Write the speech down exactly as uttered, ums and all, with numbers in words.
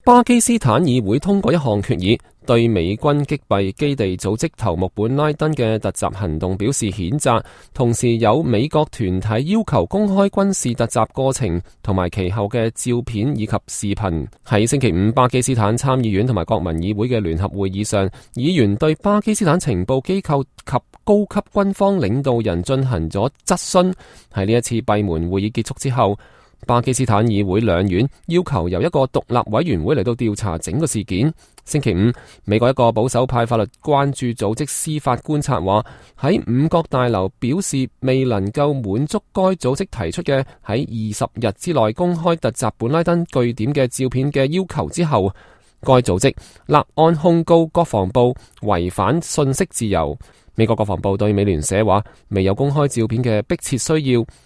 巴基斯坦議會通過一項決議，對美軍擊斃基地組織頭目本拉登嘅突襲行動表示譴責，同時有美國團體要求公開軍事突襲過程同埋其後嘅照片以及視頻。喺星期五，巴基斯坦參議院同埋國民議會嘅聯合會議上，議員對巴基斯坦情報機構及高級軍方領導人進行咗質詢。喺呢一次閉門會議結束之後，巴基斯坦議會兩院要求由一個獨立委員會嚟到調查整個事件。星期五，美國一個保守派法律關注組織司法觀察話，喺五角大樓表示未能夠滿足該組織提出嘅喺二十日之內公開突襲本拉登據點嘅照片嘅要求之後，該組織立案控告國防部違反信息自由。美國國防部對美聯社話，未有公開照片嘅迫切需要，